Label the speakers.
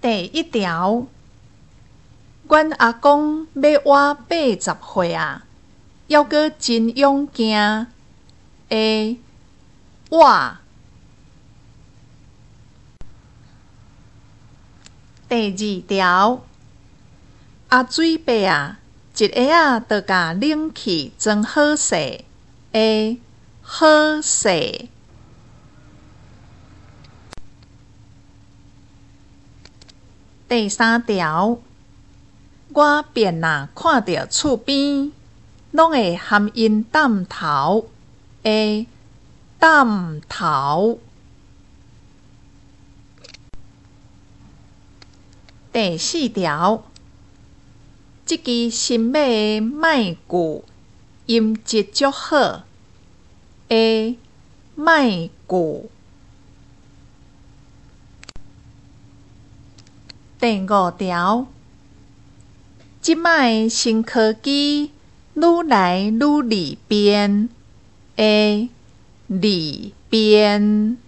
Speaker 1: 第一条，阮阿公要活80岁啊，还阁真勇行。A. 活。第二条，阿水伯啊，一下仔就甲冷气装好势。A. 好势。第三条，我便若看到厝边，拢会含因啖头。A. 啖头。第四条，即支新买的麦具音质足好。A. 麦具。第五条，即摆新科技愈来愈利便。A. 利便。